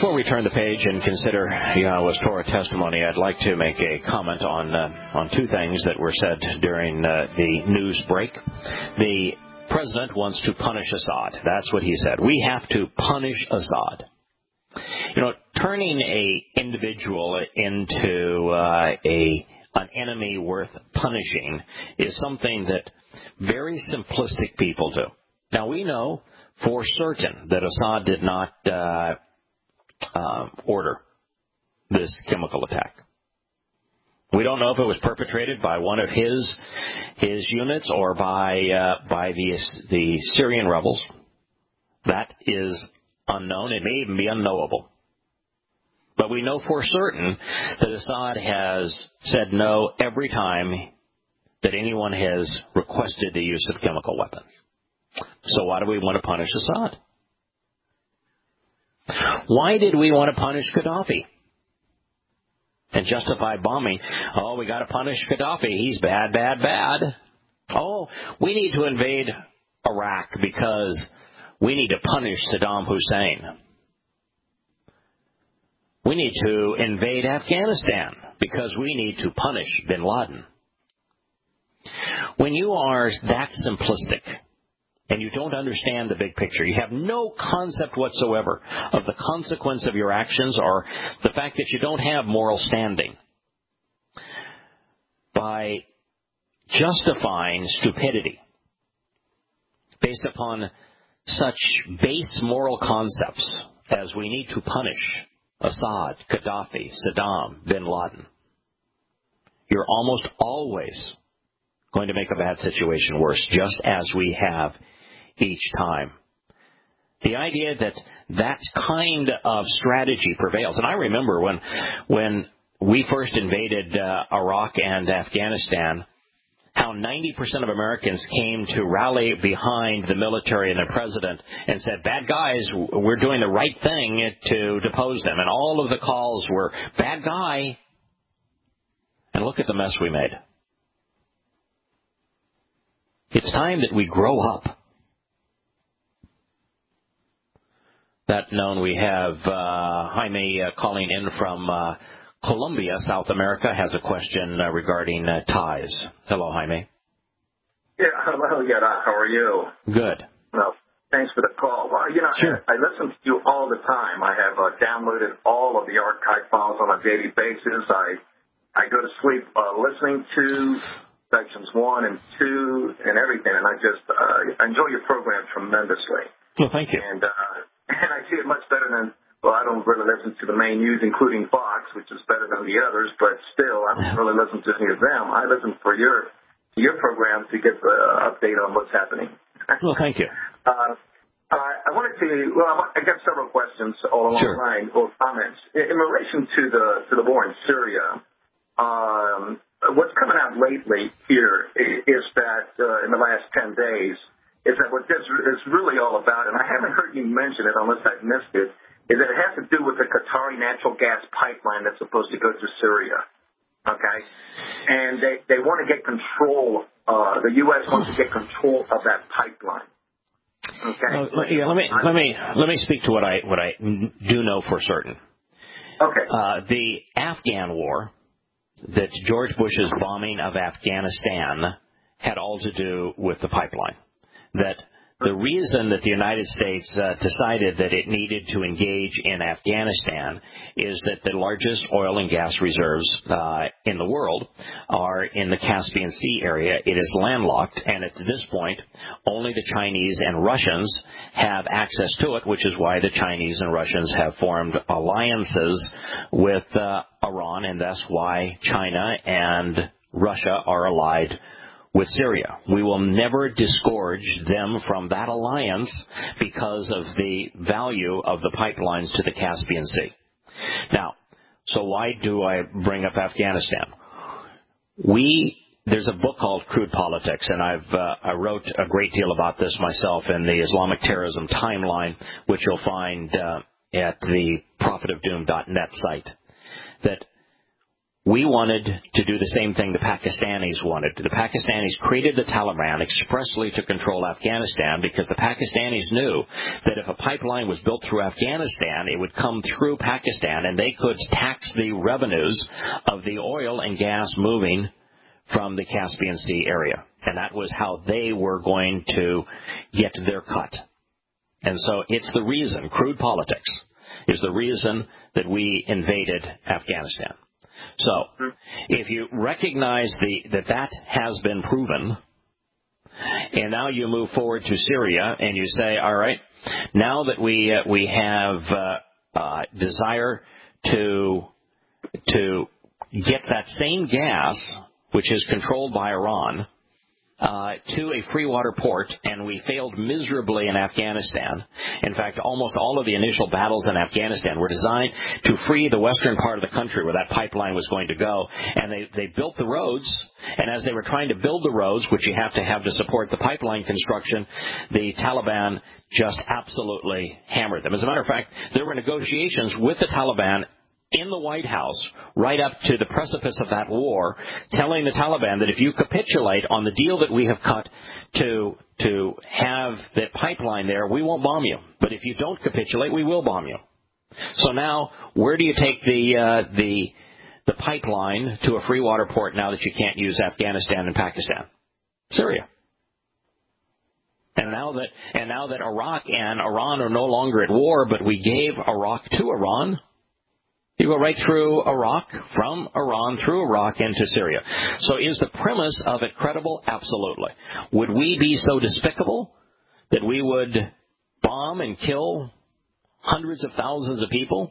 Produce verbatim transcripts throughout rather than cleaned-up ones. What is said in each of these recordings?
before we turn the page and consider Yahweh's Torah testimony, I'd like to make a comment on uh, on two things that were said during uh, the news break. The president wants to punish Assad. That's what he said. We have to punish Assad. You know, turning a individual into uh, a an enemy worth punishing is something that very simplistic people do. Now, we know for certain that Assad did not uh, uh, order this chemical attack. We don't know if it was perpetrated by one of his his units or by uh, by the the Syrian rebels. That is unknown. It may even be unknowable. But we know for certain that Assad has said no every time that anyone has requested the use of chemical weapons. So why do we want to punish Assad? Why did we want to punish Gaddafi and justify bombing? Oh, we got to punish Gaddafi. He's bad, bad, bad. Oh, we need to invade Iraq because we need to punish Saddam Hussein. We need to invade Afghanistan because we need to punish bin Laden. When you are that simplistic and you don't understand the big picture, you have no concept whatsoever of the consequence of your actions or the fact that you don't have moral standing, by justifying stupidity based upon such base moral concepts as we need to punish Assad, Gaddafi, Saddam, bin Laden, you're almost always going to make a bad situation worse, just as we have each time. The idea that that kind of strategy prevails. And I remember when when we first invaded uh, Iraq and Afghanistan, how ninety percent of Americans came to rally behind the military and the president and said, bad guys, we're doing the right thing to depose them. And all of the calls were, bad guy. And look at the mess we made. It's time that we grow up. That known, we have uh, Jaime uh, calling in from uh, Colombia, South America, has a question uh, regarding uh, ties. Hello, Jaime. Yeah, hello, Yada. How are you? Good. Well, thanks for the call. Well, you know, sure. I, I listen to you all the time. I have uh, downloaded all of the archive files on a daily basis. I I go to sleep uh, listening to sections one and two and everything, and I just uh, enjoy your program tremendously. Well, thank you. And uh, and I see it much better than. Well, I don't really listen to the main news, including Fox, which is better than the others, but still, I don't really listen to any of them. I listen for your to your program to get the update on what's happening. Well, thank you. Uh, I wanted to, well, I got several questions all along sure. the line, or comments. In, in relation to the to the war in Syria, um, what's coming out lately here is that uh, in the last ten days, is that what this is really all about, and I haven't heard you mention it unless I've missed it, is that it has to do with the Qatari natural gas pipeline that's supposed to go through Syria, okay? And they, they want to get control, uh, the U S wants to get control of that pipeline, okay? Uh, yeah, let me let me let me speak to what I what I do know for certain. Okay. Uh, the Afghan war, that George Bush's bombing of Afghanistan had all to do with the pipeline. That the reason that the United States uh, decided that it needed to engage in Afghanistan is that the largest oil and gas reserves uh, in the world are in the Caspian Sea area. It is landlocked, and at this point, only the Chinese and Russians have access to it, which is why the Chinese and Russians have formed alliances with uh, Iran, and that's why China and Russia are allied with Syria. We will never disgorge them from that alliance because of the value of the pipelines to the Caspian Sea. Now, so why do I bring up Afghanistan? We, there's a book called Crude Politics, and I've uh, I wrote a great deal about this myself in the Islamic Terrorism Timeline, which you'll find uh, at the prophet of doom dot net site, that we wanted to do the same thing the Pakistanis wanted. The Pakistanis created the Taliban expressly to control Afghanistan because the Pakistanis knew that if a pipeline was built through Afghanistan, it would come through Pakistan, and they could tax the revenues of the oil and gas moving from the Caspian Sea area. And that was how they were going to get their cut. And so it's the reason, crude politics, is the reason that we invaded Afghanistan. So if you recognize the, that that has been proven, and now you move forward to Syria and you say, all right, now that we uh, we have uh, uh, desire to to get that same gas, which is controlled by Iran, Uh, to a free water port, and we failed miserably in Afghanistan. In fact, almost all of the initial battles in Afghanistan were designed to free the western part of the country where that pipeline was going to go, and they, they built the roads, and as they were trying to build the roads, which you have to have to support the pipeline construction, the Taliban just absolutely hammered them. As a matter of fact, there were negotiations with the Taliban in the White House, right up to the precipice of that war, telling the Taliban that if you capitulate on the deal that we have cut to to have that pipeline there, we won't bomb you. But if you don't capitulate, we will bomb you. So now, where do you take the uh, the the pipeline to a free water port now that you can't use Afghanistan and Pakistan? Syria. And now that and now that Iraq and Iran are no longer at war, but we gave Iraq to Iran. You go right through Iraq, from Iran, through Iraq, into Syria. So is the premise of it credible? Absolutely. Would we be so despicable that we would bomb and kill hundreds of thousands of people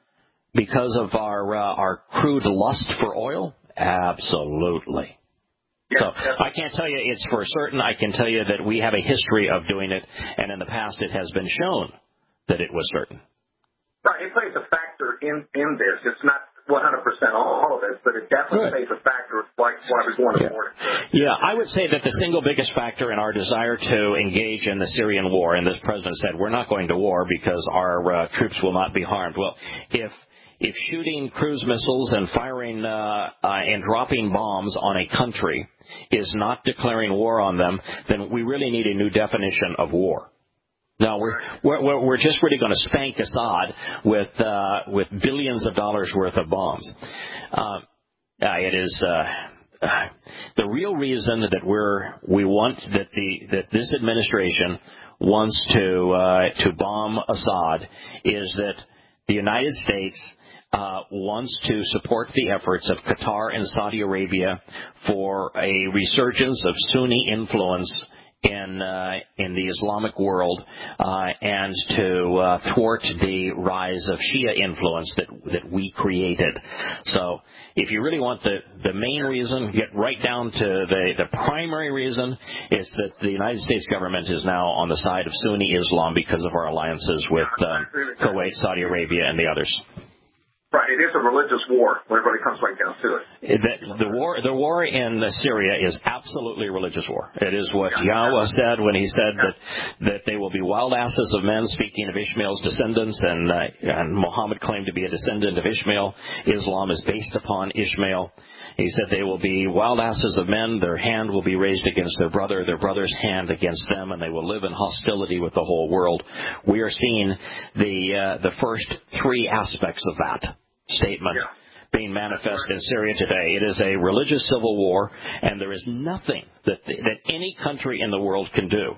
because of our uh, our crude lust for oil? Absolutely. Yeah, so I can't tell you it's for certain. I can tell you that we have a history of doing it, and in the past it has been shown that it was certain. Right, it plays a factor in, in this. It's not one hundred percent all of it, but it definitely plays a factor of why, why we're going to yeah. war. Yeah, I would say that the single biggest factor in our desire to engage in the Syrian war, and this president said we're not going to war because our uh, troops will not be harmed. Well, if if shooting cruise missiles and firing uh, uh, and dropping bombs on a country is not declaring war on them, then we really need a new definition of war. No, we're we're we're just really going to spank Assad with uh, with billions of dollars worth of bombs. Uh, it is uh, the real reason that we're we want that the that this administration wants to uh, to bomb Assad is that the United States uh, wants to support the efforts of Qatar and Saudi Arabia for a resurgence of Sunni influence in uh, in the Islamic world, uh, and to uh, thwart the rise of Shia influence that that we created. So, if you really want the the main reason, get right down to the the primary reason is that the United States government is now on the side of Sunni Islam because of our alliances with um, Kuwait, Saudi Arabia, and the others. Right, it is a religious war when everybody comes right down to it. The, the war, the war in Syria is absolutely a religious war. It is what Yahweh said when He said that that they will be wild asses of men, speaking of Ishmael's descendants, and, uh, and Muhammad claimed to be a descendant of Ishmael. Islam is based upon Ishmael. He said they will be wild asses of men. Their hand will be raised against their brother, their brother's hand against them, and they will live in hostility with the whole world. We are seeing the uh, the first three aspects of that statement yeah. being manifest in Syria today. It is a religious civil war, and there is nothing that the, that any country in the world can do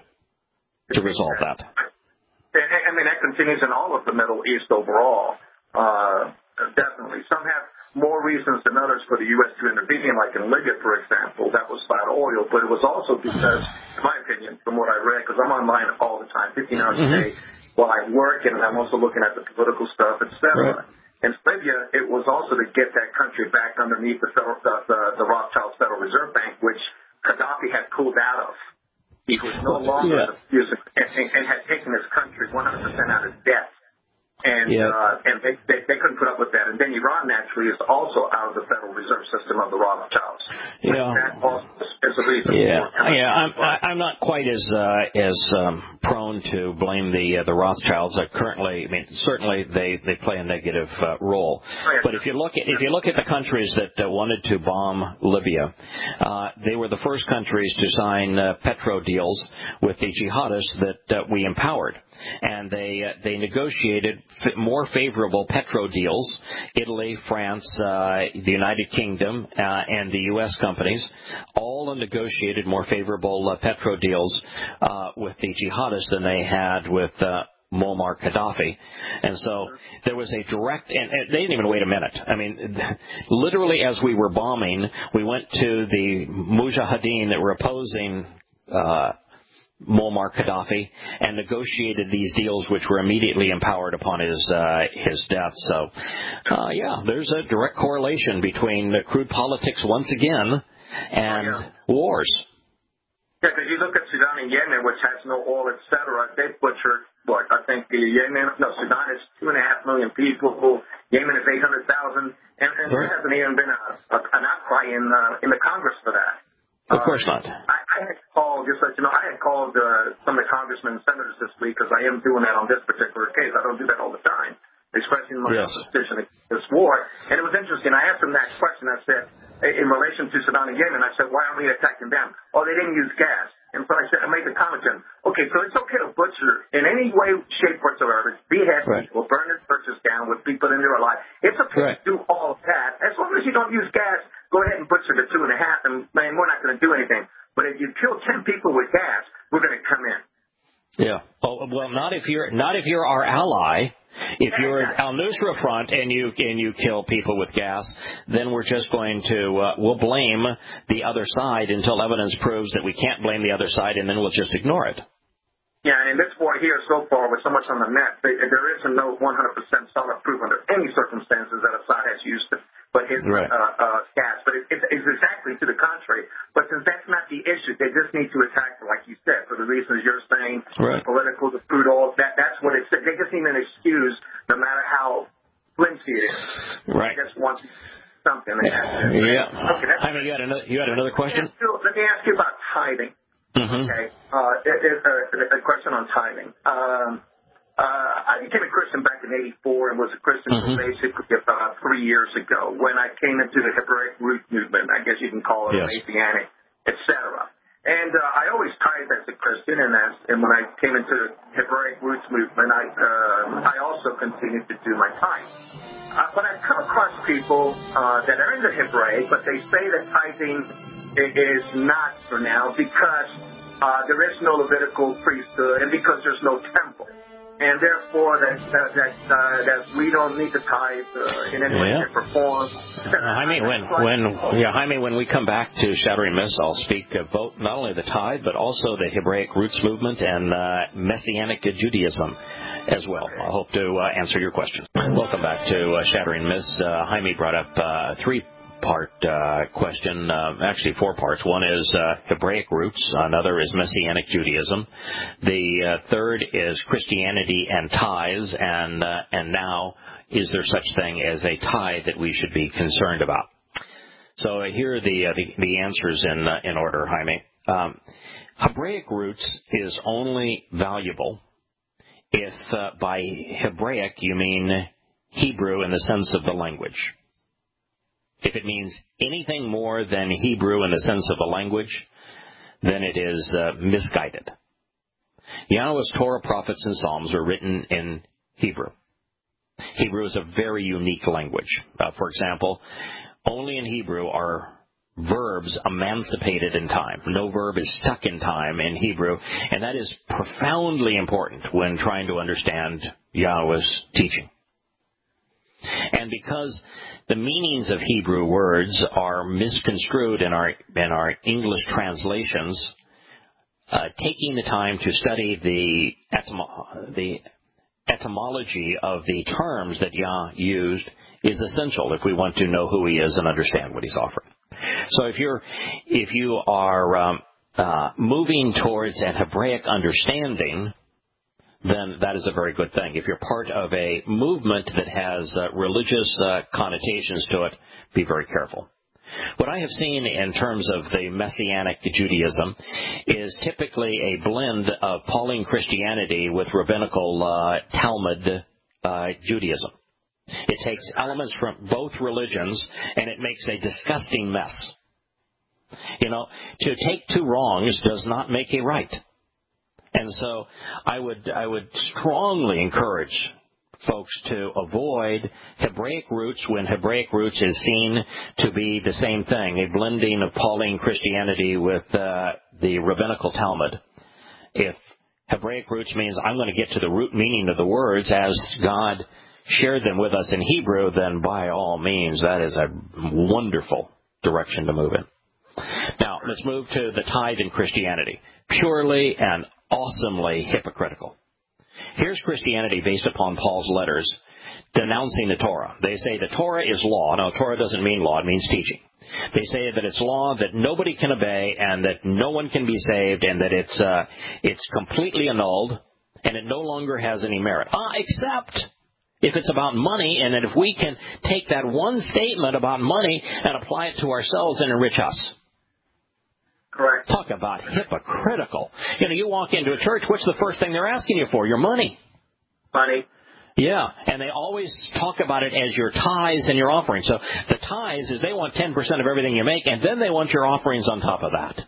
to resolve that. I mean, that continues in all of the Middle East overall. Uh, definitely. Some have more reasons than others for the U S to intervene, like in Libya, for example. That was about oil, but it was also because, in my opinion, from what I read, because I'm online all the time, fifteen hours mm-hmm. a day while I work, and I'm also looking at the political stuff, et cetera. Right. In Libya, it was also to get that country back underneath the, federal, the, the, the Rothschild Federal Reserve Bank, which Gaddafi had pulled out of. He was no longer yeah. using and, and had taken his country one hundred percent out of debt. And yeah. uh, and they, they they couldn't put up with that. And then Iran naturally is also out of the Federal Reserve System of the Rothschilds. Yeah. That also is a reason. Yeah, for yeah. I'm I'm not quite as uh, as um, prone to blame the uh, the Rothschilds. Uh, currently, I mean, certainly they, they play a negative uh, role. But if you look at if you look at the countries that uh, wanted to bomb Libya, uh, they were the first countries to sign uh, petro deals with the jihadists that uh, we empowered. And they uh, they negotiated f- more favorable petro deals. Italy, France, uh, the United Kingdom, uh, and the U S companies all negotiated more favorable uh, petro deals uh, with the jihadists than they had with uh, Muammar Gaddafi. And so there was a direct, and, and they didn't even wait a minute. I mean, literally as we were bombing, we went to the Mujahideen that were opposing uh Muammar Gaddafi and negotiated these deals, which were immediately empowered upon his uh, his death. So, uh, yeah, there's a direct correlation between uh, crude politics once again and oh, yeah. wars. Yeah, because you look at Sudan and Yemen, which has no oil, et cetera. They butchered what I think the Yemen, no, Sudan is two and a half million people. Yemen is eight hundred thousand, and, and right. there hasn't even been a, a, an outcry in uh, in the Congress for that. Of course not. Uh, I, I had called, just let you know, I had called uh, some of the congressmen and senators this week because I am doing that on this particular case. I don't do that all the time, expressing my yes. opposition against this war. And it was interesting. I asked them that question. I said, in relation to Sudan and Yemen, I said, why aren't we attacking them? Oh, they didn't use gas. And so I said, I made the comment to them, okay, so it's okay to butcher in any way, shape whatsoever, behead right. people, burn their churches down with people in there alive. It's okay right. to do all of that. As long as you don't use gas, go ahead and butcher the two and a half, and man, we're not going to do anything. But if you kill ten people with gas, we're going to come in. Yeah. Oh, well, not if you're not if you're our ally. If you're Al Nusra Front and you and you kill people with gas, then we're just going to uh, we'll blame the other side until evidence proves that we can't blame the other side, and then we'll just ignore it. Yeah, and this war here so far with so much on the net, there is no one hundred percent solid proof under any circumstances that Assad has used but his right. uh, uh, gas. But it, it, it's exactly to the contrary. But since that's not the issue, they just need to attack, like you said, for the reasons you're saying, right. the political, the crude oil, that, that's what it's, they just need an excuse no matter how flimsy it is. Right. They just want something. Yeah. Okay, I mean, you had another, you had another question? Let me ask you, let me ask you about tithing. Mm-hmm. Okay. Uh, it, it, uh, a question on tithing. Um, uh, I became a Christian back in eighty-four and was a Christian mm-hmm. basically about three years ago when I came into the Hebraic root movement. I guess you can call it yes. Messianic, et cetera. And uh, I always tithed as a Christian, and as and when I came into the Hebraic roots movement, I uh, I also continued to do my tithe. Uh, but I've come across people uh, that are in the Hebraic, but they say that tithing is not for now because uh, there is no Levitical priesthood and because there's no temple. And therefore, that that that, uh, that we don't need to tithe uh, in any way, yeah. shape, or form. Uh, Jaime, when when yeah, Jaime, when we come back to Shattering Myths, I'll speak of both not only the tithe but also the Hebraic roots movement and uh, Messianic Judaism as well. I hope to uh, answer your questions. Welcome back to uh, Shattering Myths. Uh, Jaime brought up uh, three. part uh, question, uh, actually four parts. One is uh, Hebraic roots. Another is Messianic Judaism. The uh, third is Christianity and tithes. And uh, and now, is there such thing as a tithe that we should be concerned about? So uh, here are the, uh, the the answers in uh, in order, Jaime. Um, Hebraic roots is only valuable if uh, by Hebraic you mean Hebrew in the sense of the language. If it means anything more than Hebrew in the sense of a language, then it is uh, misguided. Yahweh's Torah, prophets, and Psalms are written in Hebrew. Hebrew is a very unique language. Uh, for example, only in Hebrew are verbs emancipated in time. No verb is stuck in time in Hebrew, and that is profoundly important when trying to understand Yahweh's teaching. And because the meanings of Hebrew words are misconstrued in our in our English translations, uh, taking the time to study the etymo- the etymology of the terms that Yah used is essential if we want to know who He is and understand what He's offering. So if you're if you are um, uh, moving towards an Hebraic understanding, then that is a very good thing. If you're part of a movement that has uh, religious uh, connotations to it, be very careful. What I have seen in terms of the Messianic Judaism is typically a blend of Pauline Christianity with rabbinical uh, Talmud uh, Judaism. It takes elements from both religions, and it makes a disgusting mess. You know, to take two wrongs does not make a right. And so I would I would strongly encourage folks to avoid Hebraic roots when Hebraic roots is seen to be the same thing, a blending of Pauline Christianity with uh, the rabbinical Talmud. If Hebraic roots means I'm going to get to the root meaning of the words as God shared them with us in Hebrew, then by all means, that is a wonderful direction to move in. Now, let's move to the tithe in Christianity. Purely and awesomely hypocritical. Here's Christianity based upon Paul's letters denouncing the Torah. They say the Torah is law. No, Torah doesn't mean law. It means teaching. They say that it's law that nobody can obey and that no one can be saved and that it's uh, it's completely annulled and it no longer has any merit. Ah, except if it's about money, and that if we can take that one statement about money and apply it to ourselves and enrich us. Correct. Talk about hypocritical. You know, you walk into a church, what's the first thing they're asking you for? Your money. Money. Yeah, and they always talk about it as your tithes and your offerings. So the tithes is they want ten percent of everything you make, and then they want your offerings on top of that.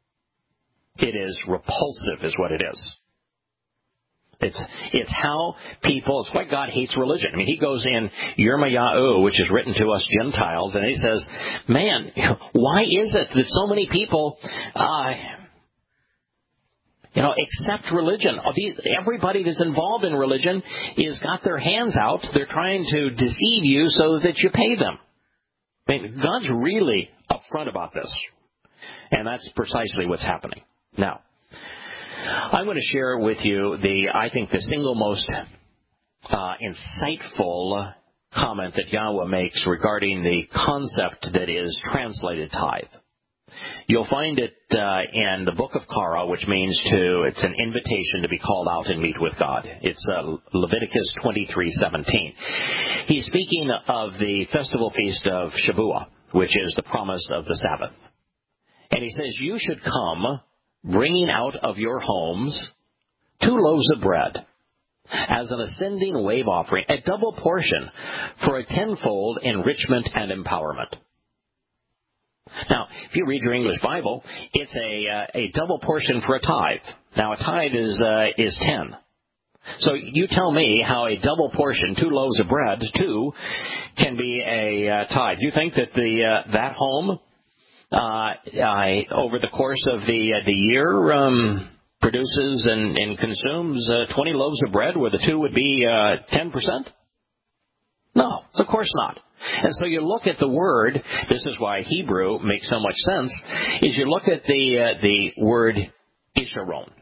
It is repulsive is what it is. It's it's how people, it's why God hates religion. I mean, he goes in Yirmiyahu, which is written to us Gentiles, and he says, man, why is it that so many people, uh, you know, accept religion? Everybody that's involved in religion is got their hands out. They're trying to deceive you so that you pay them. I mean, God's really upfront about this. And that's precisely what's happening. Now, I'm going to share with you the, I think, the single most uh, insightful comment that Yahweh makes regarding the concept that is translated tithe. You'll find it uh, in the book of Kara, which means to, it's an invitation to be called out and meet with God. It's uh, Leviticus twenty-three seventeen. He's speaking of the festival feast of Shavuot, which is the promise of the Sabbath. And he says, you should come bringing out of your homes two loaves of bread as an ascending wave offering, a double portion for a tenfold enrichment and empowerment. Now, if you read your English Bible, it's a uh, a double portion for a tithe. Now, a tithe is uh, is ten. So you tell me how a double portion, two loaves of bread, two, can be a uh, tithe. You think that the uh, that home Uh, I, over the course of the uh, the year, um, produces and, and consumes uh, twenty loaves of bread, where the two would be uh, ten percent? No, of course not. And so you look at the word. This is why Hebrew makes so much sense. Is you look at the uh, the word isharon.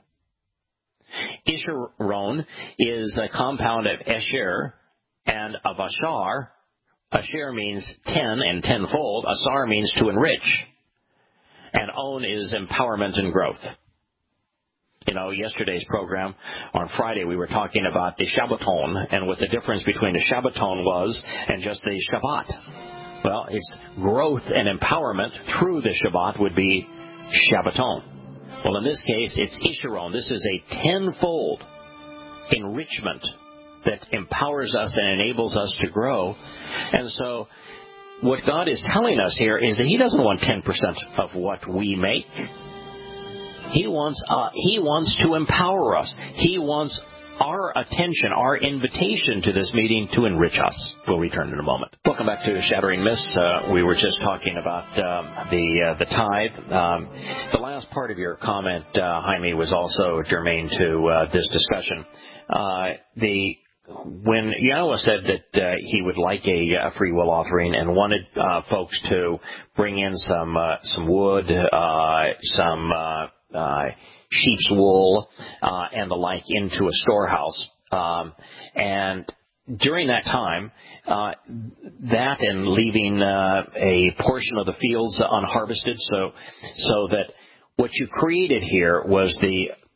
Isharon is a compound of esher and of ashar. Asher means ten and tenfold. Asar means to enrich. And on is empowerment and growth. You know, yesterday's program, on Friday, we were talking about the Shabbaton and what the difference between the Shabbaton was and just the Shabbat. Well, it's growth and empowerment through the Shabbat would be Shabbaton. Well, in this case, it's Isharon. This is a tenfold enrichment that empowers us and enables us to grow. And so what God is telling us here is that He doesn't want ten percent of what we make. He wants uh, He wants to empower us. He wants our attention, our invitation to this meeting to enrich us. We'll return in a moment. Welcome back to Shattering Myths. Uh, we were just talking about um, the uh, the tithe. Um, the last part of your comment, uh, Jaime, was also germane to uh, this discussion. Uh, the When Yahweh said that uh, he would like a, a free will offering and wanted uh, folks to bring in some uh, some wood, uh, some uh, uh, sheep's wool, uh, and the like into a storehouse, um, and during that time, uh, that and leaving uh, a portion of the fields unharvested, so so that what you created here was the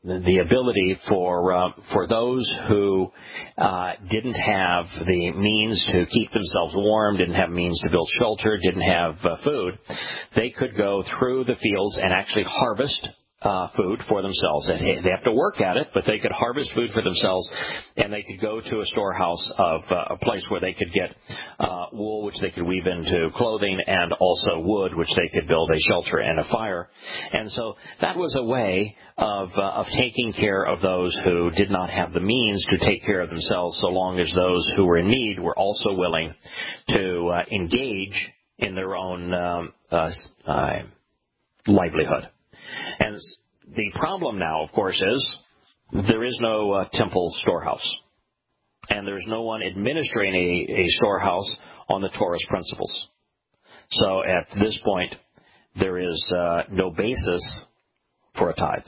the ability for uh, for those who uh, didn't have the means to keep themselves warm, didn't have means to build shelter, didn't have uh, food, they could go through the fields and actually harvest Uh, food for themselves. They have to work at it, but they could harvest food for themselves, and they could go to a storehouse of uh, a place where they could get uh, wool, which they could weave into clothing, and also wood, which they could build a shelter and a fire. And so that was a way of uh, of taking care of those who did not have the means to take care of themselves, so long as those who were in need were also willing to uh, engage in their own um, uh, uh, livelihood. And the problem now, of course, is there is no uh, temple storehouse. And there's no one administering a, a storehouse on the Torah's principles. So at this point, there is uh, no basis for a tithe.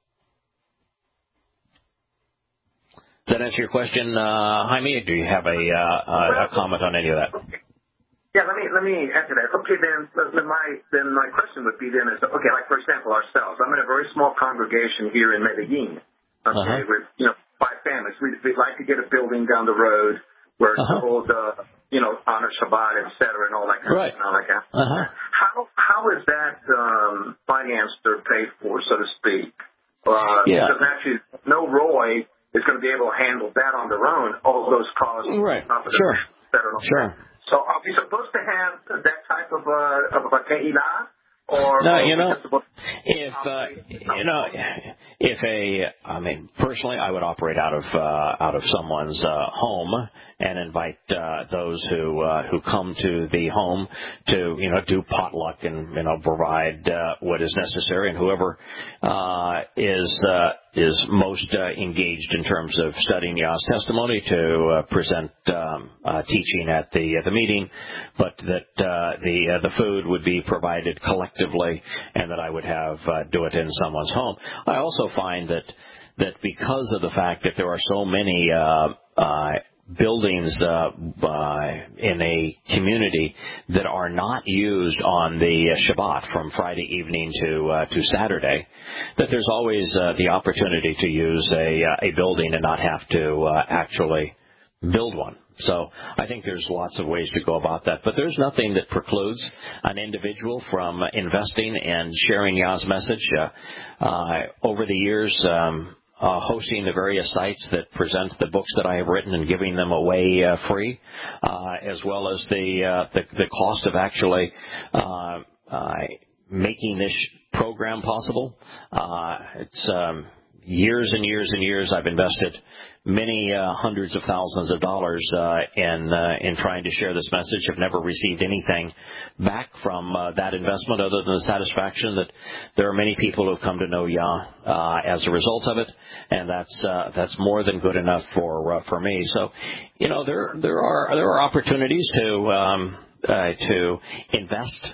Does that answer your question, uh, Jaime? Do you have a, uh, a comment on any of that? Yeah, let me let me answer that. Okay, then, then my then my question would be then is okay, like for example ourselves. I'm in a very small congregation here in Medellin. Okay, uh-huh. with you know five families. We we'd like to get a building down the road where it's uh-huh. hold, uh, you know, honor Shabbat, et cetera, and all that kind right. of and all that kind of uh-huh. How how is that um, financed or paid for, so to speak? Uh, yeah. Because actually, no Roy is going to be able to handle that on their own. All those costs, right? Sure, sure. So are we supposed to have that type of a, of a keilah? Or no, you know, if, uh, you know, if a, I mean, personally, I would operate out of, uh, out of someone's, uh, home and invite, uh, those who, uh, who come to the home to, you know, do potluck and, you know, provide, uh, what is necessary, and whoever, uh, is, uh, is most, uh, engaged in terms of studying Yah's testimony to, uh, present, um, uh, teaching at the, at the meeting, but that, uh, the, uh, the food would be provided collectively, and that I would have uh, do it in someone's home. I also find that that because of the fact that there are so many uh, uh, buildings uh, uh, in a community that are not used on the Shabbat from Friday evening to uh, to Saturday, that there's always uh, the opportunity to use a uh, a building and not have to uh, actually build one. So I think there's lots of ways to go about that. But there's nothing that precludes an individual from investing and sharing Yah's message. Uh, uh, over the years, um, uh, hosting the various sites that present the books that I have written and giving them away uh, free, uh, as well as the, uh, the the cost of actually uh, uh, making this program possible. Uh, it's um, years and years and years I've invested many uh, hundreds of thousands of dollars uh, in uh, in trying to share this message. I've never received anything back from uh, that investment other than the satisfaction that there are many people who have come to know Yah uh, as a result of it, and that's uh, that's more than good enough for uh, for me. So, you know, there there are there are opportunities to um, uh, to invest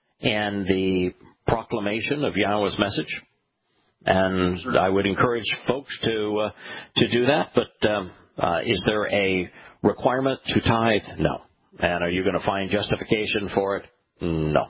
in the proclamation of Yahweh's message. And I would encourage folks to uh, to do that. But um, uh, is there a requirement to tithe? No. And are you going to find justification for it? No.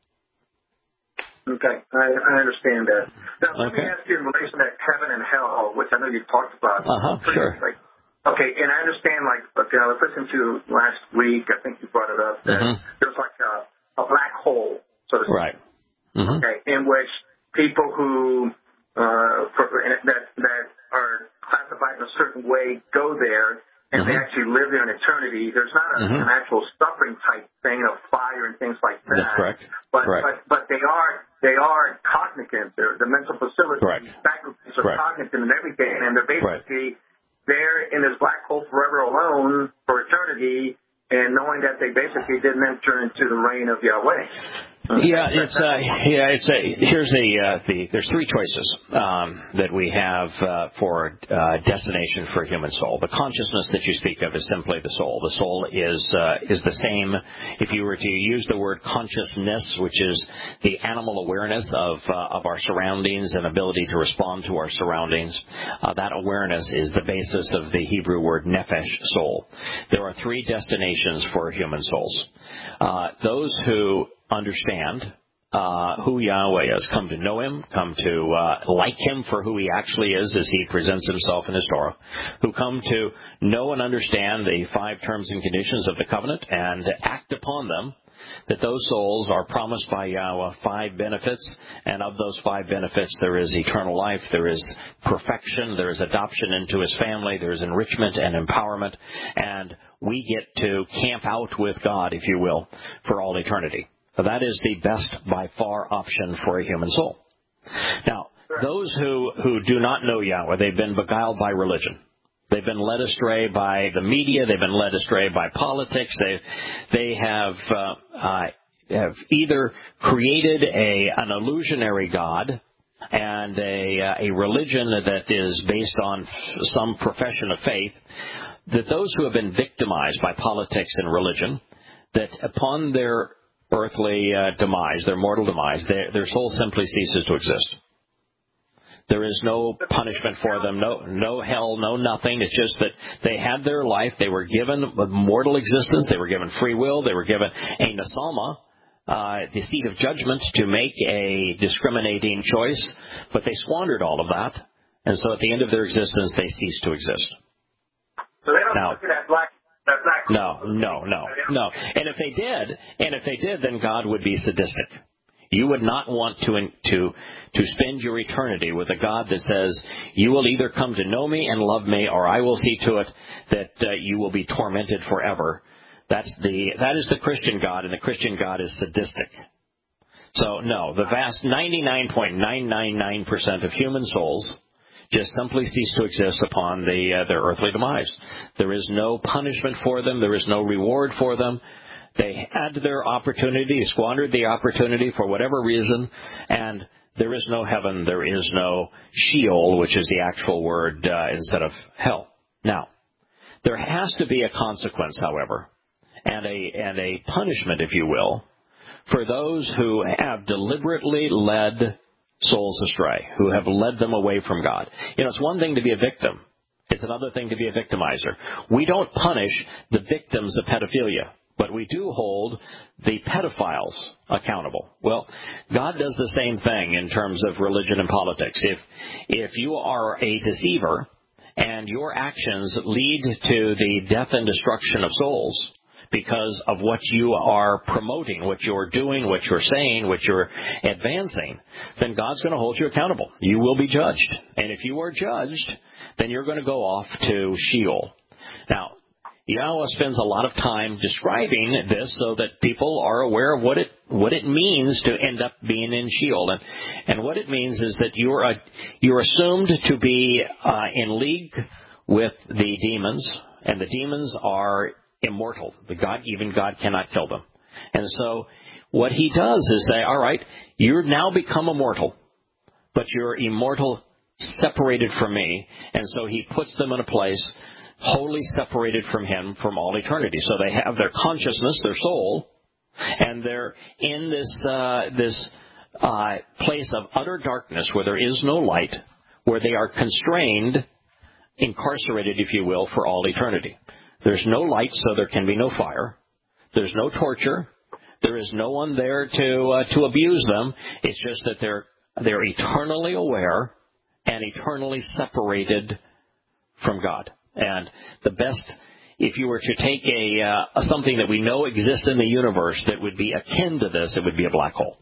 Okay, I, I understand that. Now, let okay. me ask you in relation to heaven and hell, which I know you talked about. Uh-huh, sure. Like, okay, and I understand, like, okay, I was listening to last week, I think you brought it up, that mm-hmm. there's like a, a black hole, so to speak. Right. Mm-hmm. Okay, in which people who Uh, for, that that are classified in a certain way go there, and mm-hmm. they actually live there in eternity. There's not a, mm-hmm. an actual suffering type thing of fire and things like that. That's correct. But correct. but but they are they are cognizant. They're, the mental facilities, correct. faculties are correct. cognizant and everything, and they're basically right. there in this black hole forever alone for eternity, and knowing that they basically didn't enter into the reign of Yahweh. Yeah, it's uh, yeah, it's a, here's the uh, the there's three choices um, that we have uh, for uh, destination for a human soul. The consciousness that you speak of is simply the soul. The soul is uh, is the same. If you were to use the word consciousness, which is the animal awareness of uh, of our surroundings and ability to respond to our surroundings, uh, that awareness is the basis of the Hebrew word nephesh, soul. There are three destinations for human souls. Uh, those who understand uh, who Yahweh is, come to know him, come to uh, like him for who he actually is as he presents himself in his Torah, who come to know and understand the five terms and conditions of the covenant and act upon them, that those souls are promised by Yahweh five benefits, and of those five benefits there is eternal life, there is perfection, there is adoption into his family, there is enrichment and empowerment, and we get to camp out with God, if you will, for all eternity. That is the best by far option for a human soul. Now, those who, who do not know Yahweh, they've been beguiled by religion. They've been led astray by the media. They've been led astray by politics. They they have uh, uh, have either created a an illusionary God and a uh, a religion that is based on some profession of faith. That those who have been victimized by politics and religion, that upon their earthly uh, demise, their mortal demise, their, their soul simply ceases to exist. There is no punishment for them, no no hell, no nothing. It's just that they had their life. They were given a mortal existence. They were given free will. They were given a nasama, uh, the seat of judgment, to make a discriminating choice. But they squandered all of that. And so at the end of their existence, they ceased to exist. So they don't now, look at that black... That black no, no, no, no. And if they did, and if they did, then God would be sadistic. You would not want to to to spend your eternity with a God that says, you will either come to know me and love me, or I will see to it that uh, you will be tormented forever. That's the that is the Christian God, and the Christian God is sadistic. So, no, the vast ninety-nine point nine nine nine percent of human souls just simply cease to exist upon the uh, their earthly demise. There is no punishment for them. There is no reward for them. They had their opportunity, squandered the opportunity for whatever reason, and there is no heaven, there is no Sheol, which is the actual word uh, instead of hell. Now, there has to be a consequence, however, and a and a punishment, if you will, for those who have deliberately led souls astray, who have led them away from God. You know, it's one thing to be a victim. It's another thing to be a victimizer. We don't punish the victims of pedophilia, but we do hold the pedophiles accountable. Well, God does the same thing in terms of religion and politics. If if you are a deceiver and your actions lead to the death and destruction of souls because of what you are promoting, what you're doing, what you're saying, what you're advancing, then God's going to hold you accountable. You will be judged. And if you are judged, then you're going to go off to Sheol. Now, Yahweh spends a lot of time describing this so that people are aware of what it what it means to end up being in Sheol. And, and what it means is that you're a, you're assumed to be uh, in league with the demons, and the demons are immortal. The God, even God cannot kill them. And so what he does is say, all right, you're now become immortal, but you're immortal separated from me. And so he puts them in a place wholly separated from him from all eternity. So they have their consciousness, their soul, and they're in this uh, this uh, place of utter darkness where there is no light, where they are constrained, incarcerated, if you will, for all eternity. There's no light, so there can be no fire. There's no torture. There is no one there to uh, to abuse them. It's just that they're they're eternally aware and eternally separated from God. And the best, if you were to take a uh, something that we know exists in the universe that would be akin to this, it would be a black hole.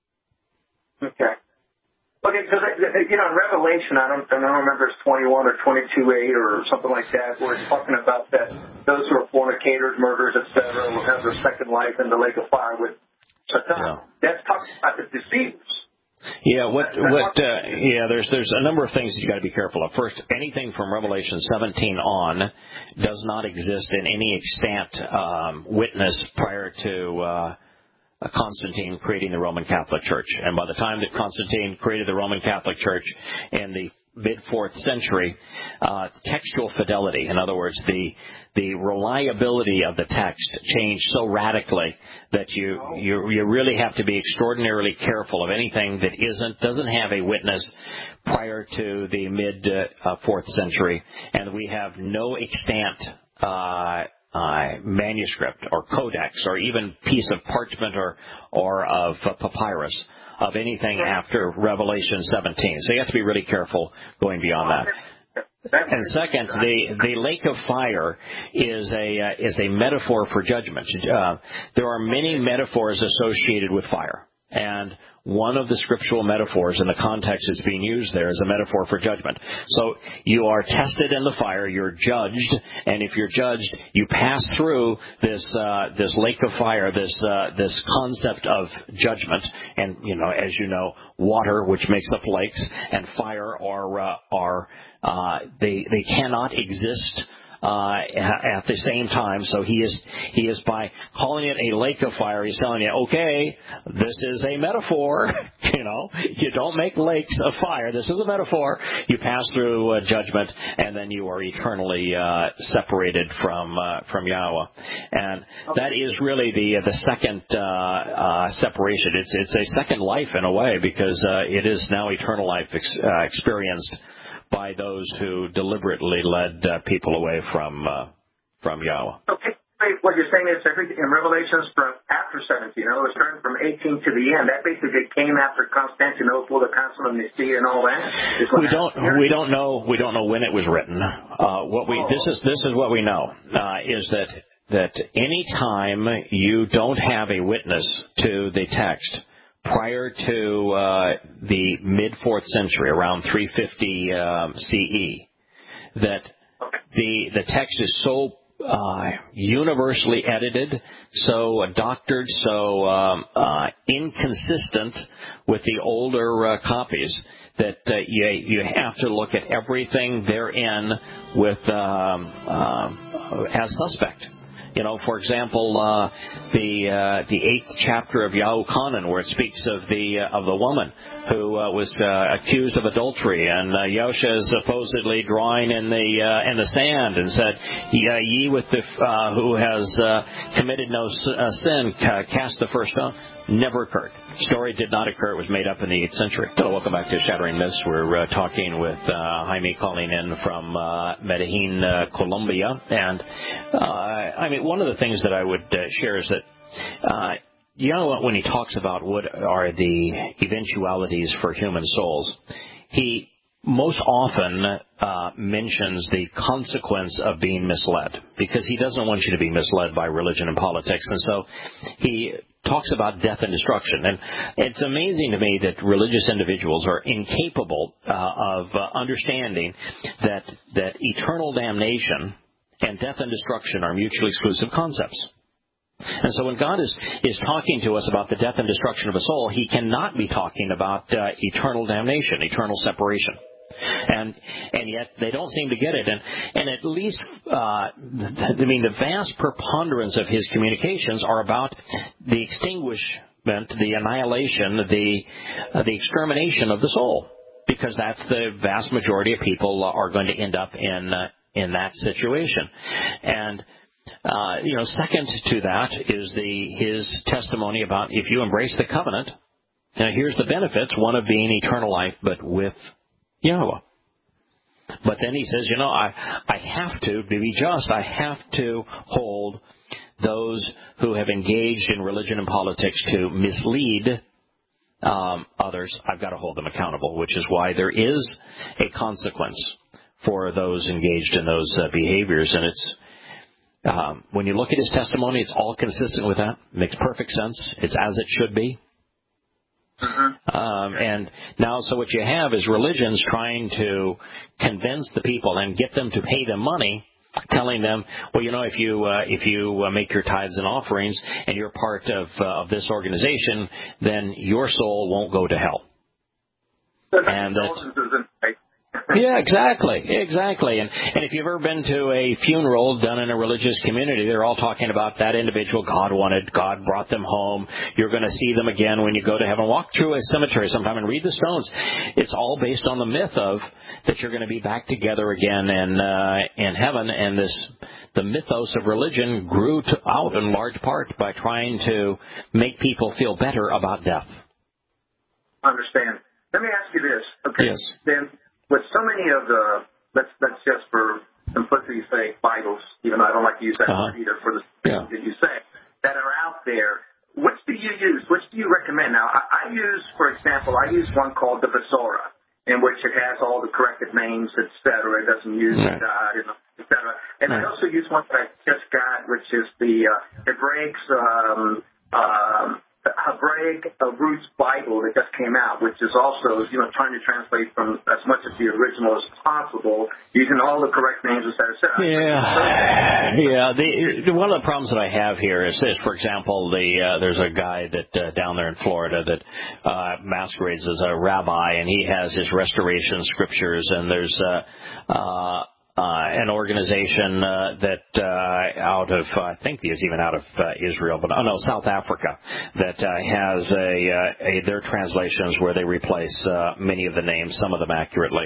Okay. Okay, because, you know, in Revelation, I don't, I don't remember if it's twenty-one or twenty-two eight or something like that, where it's talking about that those who are fornicators, murderers, et cetera, will have their second life in the lake of fire with Satan. Yeah. That's talking about the deceivers. Yeah, what, what, uh, yeah, there's, there's a number of things that you got to be careful of. First, anything from Revelation seventeen on does not exist in any extant, um, witness prior to, uh, Constantine creating the Roman Catholic Church. And by the time that Constantine created the Roman Catholic Church in the mid-fourth century, uh, textual fidelity, in other words, the the reliability of the text changed so radically that you, you you really have to be extraordinarily careful of anything that isn't doesn't have a witness prior to the mid-fourth uh, century. And we have no extant uh uh, manuscript or codex or even piece of parchment or, or of uh, papyrus of anything after Revelation seventeen. So you have to be really careful going beyond that. And second, the, the lake of fire is a uh, is a metaphor for judgment. Uh, there are many metaphors associated with fire, and one of the scriptural metaphors in the context that's being used there is a metaphor for judgment. So you are tested in the fire, you're judged, and if you're judged, you pass through this uh, this lake of fire, this uh, this concept of judgment, and you know, as you know, water, which makes up lakes, and fire are uh, are uh, they they cannot exist Uh, at the same time. So he is, he is by calling it a lake of fire, he's telling you, okay, this is a metaphor, you know, you don't make lakes of fire, this is a metaphor, you pass through uh, judgment, and then you are eternally uh, separated from uh, from Yahweh. And that is really the the second uh, uh, separation. It's it's a second life in a way, because uh, it is now eternal life ex- uh, experienced by those who deliberately led uh, people away from uh, from Yahweh. Okay, what you're saying is everything in Revelations from after seventeen, in other words, starting from eighteen to the end, that basically came after Constantinople, the Council of Nicaea, and all that. We don't here. we don't know we don't know when it was written. Uh, what we oh. this is this is what we know uh, is that that any time you don't have a witness to the text prior to uh, the mid-fourth century, around three fifty um, C E, that the the text is so uh, universally edited, so doctored, so um, uh, inconsistent with the older uh, copies that uh, you you have to look at everything therein with um, uh, as suspect. You know, for example, uh, the uh, the eighth chapter of Yahuchanan, where it speaks of the uh, of the woman who uh, was uh, accused of adultery, and uh, Yahusha is supposedly drawing in the uh, in the sand and said, "Ye, ye with the uh, who has uh, committed no uh, sin, cast the first stone." Never occurred. Story did not occur. It was made up in the eighth century. So welcome back to Shattering Myths. We're uh, talking with uh, Jaime calling in from uh, Medellin, uh, Colombia. And, uh, I mean, one of the things that I would uh, share is that, uh, you know, when he talks about what are the eventualities for human souls, he most often uh, mentions the consequence of being misled, because he doesn't want you to be misled by religion and politics. And so he talks about death and destruction. And it's amazing to me that religious individuals are incapable uh, of uh, understanding that that eternal damnation and death and destruction are mutually exclusive concepts. And so when God is, is talking to us about the death and destruction of a soul, he cannot be talking about uh, eternal damnation, eternal separation. And and yet they don't seem to get it. And and at least, uh, I mean, the vast preponderance of his communications are about the extinguishment, the annihilation, the uh, the extermination of the soul, because that's the vast majority of people are going to end up in uh, in that situation. And uh, you know, second to that is the his testimony about if you embrace the covenant. Now, here's the benefits: one of being eternal life, but with Yahweh. But then he says, you know, I I have to, to be just, I have to hold those who have engaged in religion and politics to mislead um, others. I've got to hold them accountable, which is why there is a consequence for those engaged in those uh, behaviors. And it's um, when you look at his testimony, it's all consistent with that. It makes perfect sense. It's as it should be. Uh-huh. Um, and now, so what you have is religions trying to convince the people and get them to pay them money, telling them, well, you know, if you uh, if you uh, make your tithes and offerings and you're part of uh, of this organization, then your soul won't go to hell. And that's, yeah, exactly, exactly. And and if you've ever been to a funeral done in a religious community, they're all talking about that individual God wanted, God brought them home. You're going to see them again when you go to heaven. Walk through a cemetery sometime and read the stones. It's all based on the myth of that you're going to be back together again in uh, in heaven. And this the mythos of religion grew to, out in large part by trying to make people feel better about death. Understand. Let me ask you this. Okay. Yes. Then, with so many of the, let's let's just for simplicity sake, Bibles, even though I don't like to use that uh-huh. word either for the yeah. that you say, that are out there. Which do you use? Which do you recommend? Now, I, I use, for example, I use one called the Besorah, in which it has all the corrected names, et cetera. It doesn't use right. God, et cetera. And right. I also use one that I just got, which is the uh, Hebraics, um, um, Hebraic uh, Roots Bible that just came out, which is also, you know, trying to translate from as much of the original as possible, using all the correct names, et cetera, et cetera. Yeah, yeah. The, one of the problems that I have here is this. For example, the uh, there's a guy that uh, down there in Florida that uh, masquerades as a rabbi, and he has his restoration scriptures, and there's uh, uh, Uh, an organization uh, that uh, out of, uh, I think he is even out of uh, Israel, but oh no, South Africa, that uh, has a, uh, a their translations where they replace uh, many of the names, some of them accurately,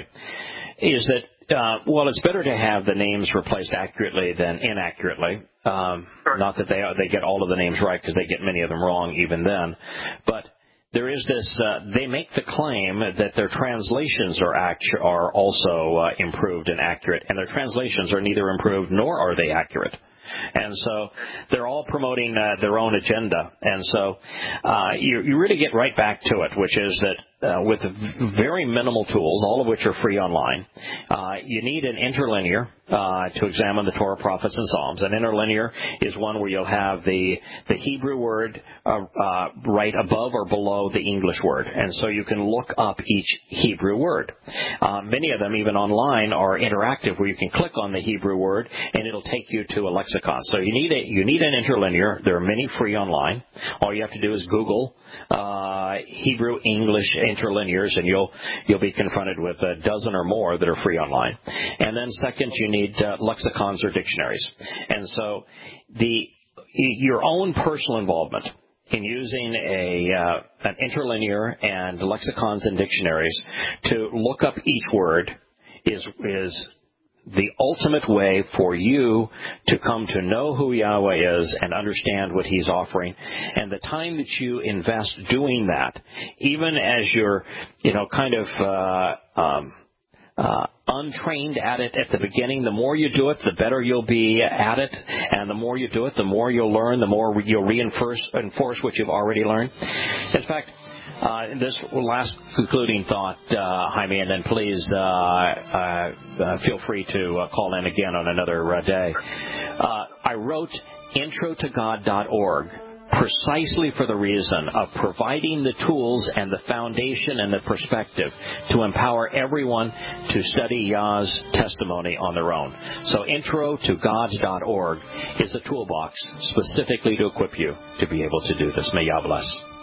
is that, uh, well, it's better to have the names replaced accurately than inaccurately. Um, not that they they get all of the names right, because they get many of them wrong even then, but there is this, uh, they make the claim that their translations are actu- are also uh, improved and accurate, and their translations are neither improved nor are they accurate. And so they're all promoting uh, their own agenda. And so uh, you, you really get right back to it, which is that uh, with very minimal tools, all of which are free online, uh, you need an interlinear uh, to examine the Torah, prophets, and Psalms. An interlinear is one where you'll have the, the Hebrew word uh, uh, right above or below the English word. And so you can look up each Hebrew word. Uh, many of them, even online, are interactive, where you can click on the Hebrew word, and it'll take you to a lexicon. So you need a, you need an interlinear. There are many free online. All you have to do is Google uh, Hebrew English interlinears, and you'll you'll be confronted with a dozen or more that are free online. And then second, you need uh, lexicons or dictionaries. And so the your own personal involvement in using a uh, an interlinear and lexicons and dictionaries to look up each word is is the ultimate way for you to come to know who Yahweh is and understand what He's offering. And the time that you invest doing that, even as you're, you know, kind of uh, um, uh, untrained at it at the beginning, the more you do it, the better you'll be at it. And the more you do it, the more you'll learn, the more you'll reinforce enforce what you've already learned. In fact, Uh, this last concluding thought, uh, Jaime, and then please uh, uh, uh, feel free to uh, call in again on another uh, day. Uh, I wrote intro to god dot org precisely for the reason of providing the tools and the foundation and the perspective to empower everyone to study Yah's testimony on their own. So intro to god dot org is a toolbox specifically to equip you to be able to do this. May Yah bless.